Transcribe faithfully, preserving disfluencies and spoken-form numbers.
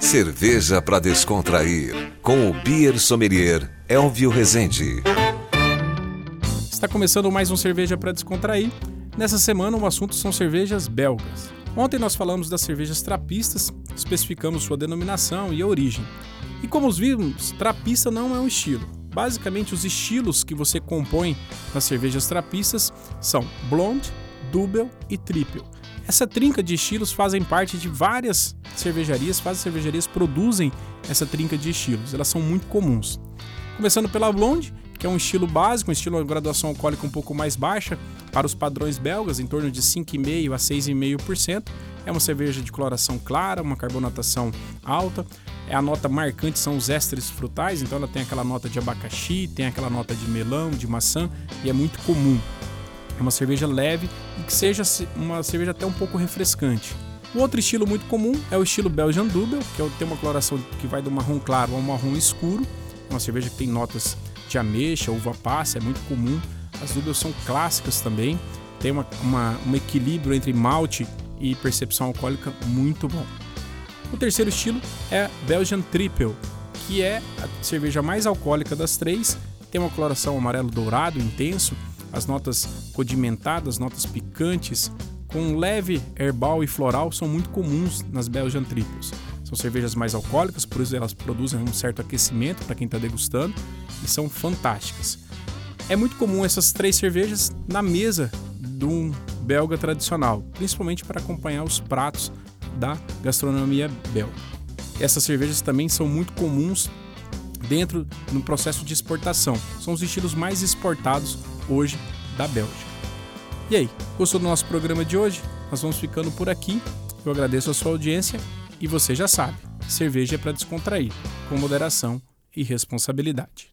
Cerveja para descontrair, com o Beer Sommelier Elvio Rezende. Está começando mais um Cerveja para Descontrair. Nessa semana o assunto são cervejas belgas. Ontem nós falamos das cervejas trapistas, especificamos sua denominação e a origem. E como vimos, trapista não é um estilo. Basicamente os estilos que você compõe nas cervejas trapistas são Blonde, Double e Triple. Essa trinca de estilos fazem parte de várias cervejarias, várias cervejarias produzem essa trinca de estilos, elas são muito comuns. Começando pela Blonde, que é um estilo básico, um estilo de graduação alcoólica um pouco mais baixa, para os padrões belgas, em torno de cinco vírgula cinco por cento a seis vírgula cinco por cento. É uma cerveja de coloração clara, uma carbonatação alta. A nota marcante são os ésteres frutais, então ela tem aquela nota de abacaxi, tem aquela nota de melão, de maçã, e é muito comum. É uma cerveja leve e que seja uma cerveja até um pouco refrescante. O outro estilo muito comum é o estilo Belgian Double, que tem uma coloração que vai do marrom claro ao marrom escuro. É uma cerveja que tem notas de ameixa, uva passa, é muito comum. As Doubles são clássicas também, tem uma, uma, um equilíbrio entre malte e percepção alcoólica muito bom. O terceiro estilo é Belgian Triple, que é a cerveja mais alcoólica das três, tem uma coloração amarelo dourado intenso, as notas condimentadas, notas picantes, com leve herbal e floral são muito comuns nas Belgian Triples. São cervejas mais alcoólicas, por isso elas produzem um certo aquecimento para quem está degustando e são fantásticas. É muito comum essas três cervejas na mesa de um belga tradicional, principalmente para acompanhar os pratos da gastronomia belga. Essas cervejas também são muito comuns dentro no processo de exportação. São os estilos mais exportados hoje da Bélgica. E aí, gostou do nosso programa de hoje? Nós vamos ficando por aqui. Eu agradeço a sua audiência e você já sabe, cerveja é para descontrair, com moderação e responsabilidade.